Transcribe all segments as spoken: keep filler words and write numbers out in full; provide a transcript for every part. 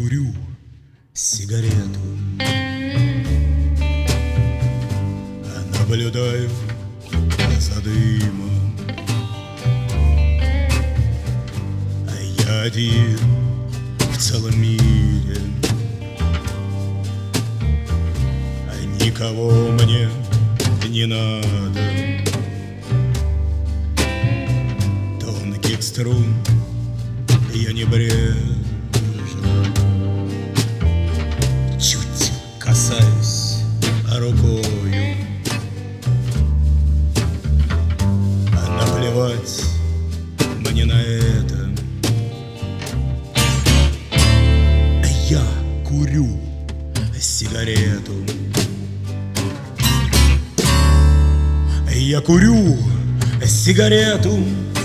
курю сигарету, наблюдаю за дымом, а я один в целом мире, а никого мне не надо. Тонких струн я небрежно чуть касаюсь рукою, а наплевать мне на это. Я курю сигарету, я курю сигарету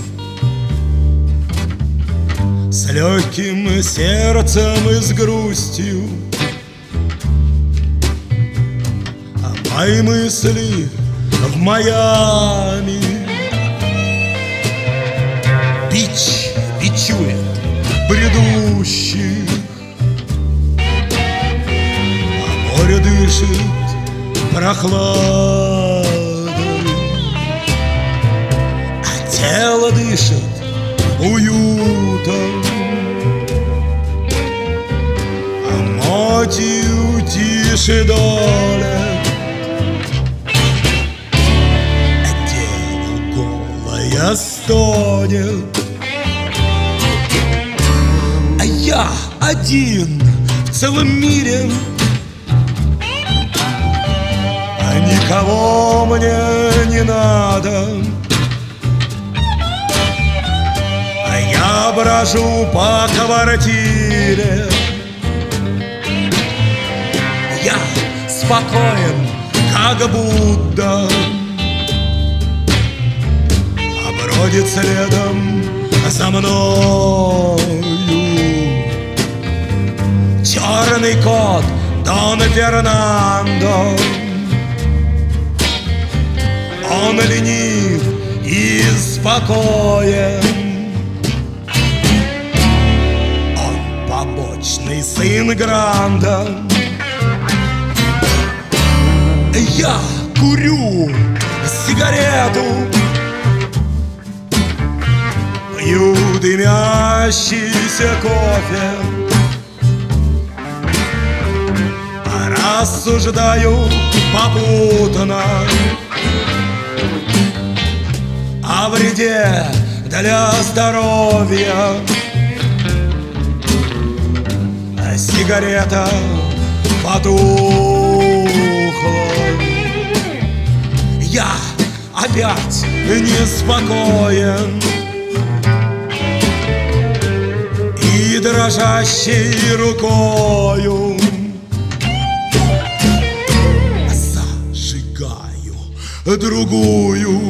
с легким сердцем и с грустью, а мои мысли в Майами. Бич бичует бредущих, а море дышит прохладой, а тело дышит уютом, а мотью тише доля. Дело голое стонет, а я один в целом мире, а никого мне не надо. Я брожу по квартире, я спокоен, как будто, а бродит следом за мною черный кот Дон Фернандо. Он ленив и спокоен, побочный сын Гранда. Я курю сигарету, пью дымящийся кофе, рассуждаю попутно о вреде для здоровья. Сигарета потухла, я опять неспокоен и дрожащей рукою зажигаю другую.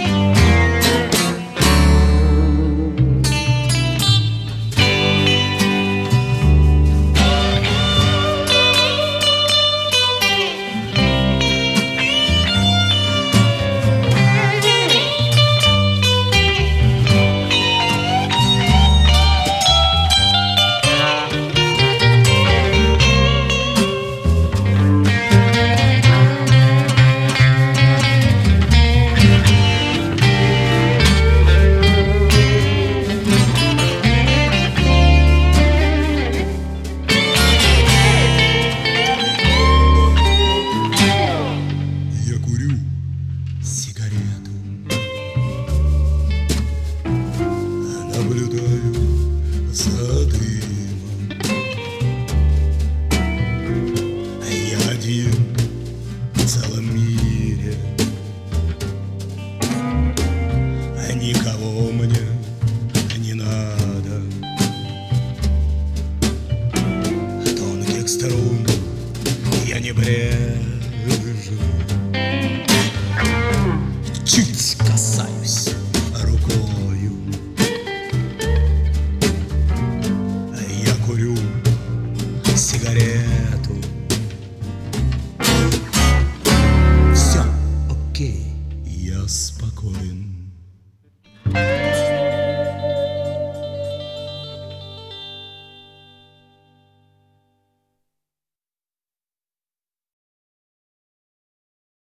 Наблюдаю за дымом, а я один в целом мире, а никого мне не надо. Тонких струн я небрежно чуть касаюсь рукою, курю сигарету.